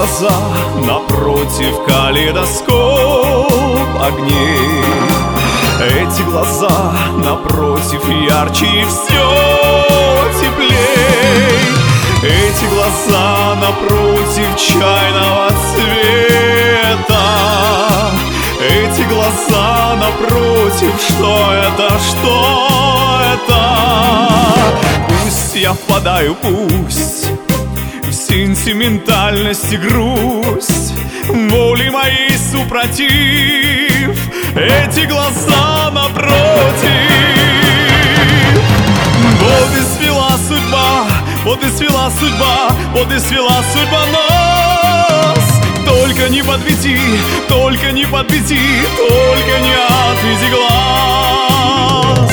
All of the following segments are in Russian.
глаза, напротив калейдоскоп огней. Эти глаза напротив ярче и все теплей. Эти глаза напротив чайного цвета. Эти глаза напротив, что это, что это? Пусть я впадаю, пусть в сентиментальность и грусть, воли моей супротив. Эти глаза напротив. Вот и свела судьба, вот и свела судьба, вот и свела судьба нас. Только не подведи, только не подведи, только не отведи глаз.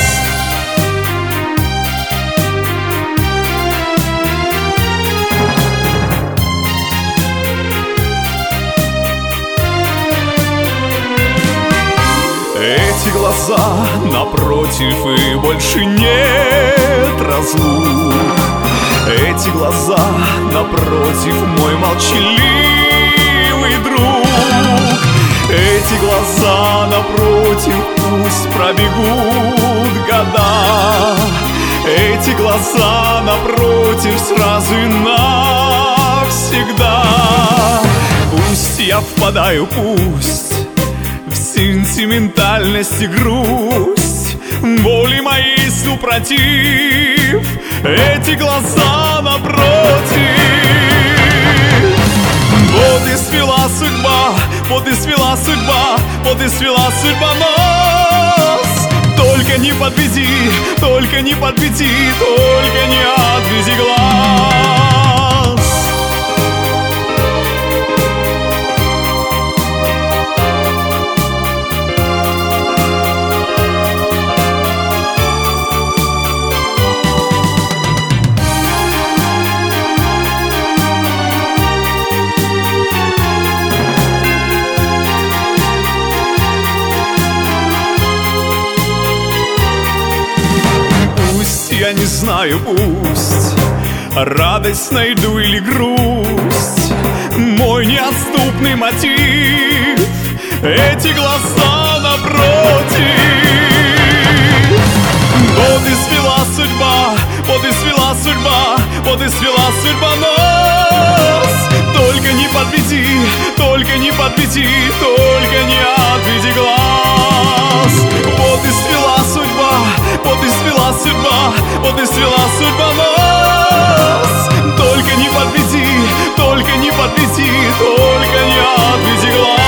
Эти глаза напротив, и больше нет разлук. Эти глаза напротив, мой молчаливый друг. Эти глаза напротив, пусть пробегут года. Эти глаза напротив, сразу и навсегда. Пусть я впадаю, пусть в сентиментальность и грусть, воли моей супротив. Эти глаза напротив. Вот и свела судьба, вот и свела судьба, вот и свела судьба нас. Только не подведи, только не подведи, только не отведи глаз. Я не знаю, пусть радость найду или грусть, мой неотступный мотив. Эти глаза напротив. Вот и свела судьба, вот и свела судьба, вот и свела судьба нас. Только не подведи, только не подведи, только не отведи глаз. Вот и свела судьба, вот и свела судьба, вот и свела судьба нас. Только не подведи, только не подведи, только не отведи глаз.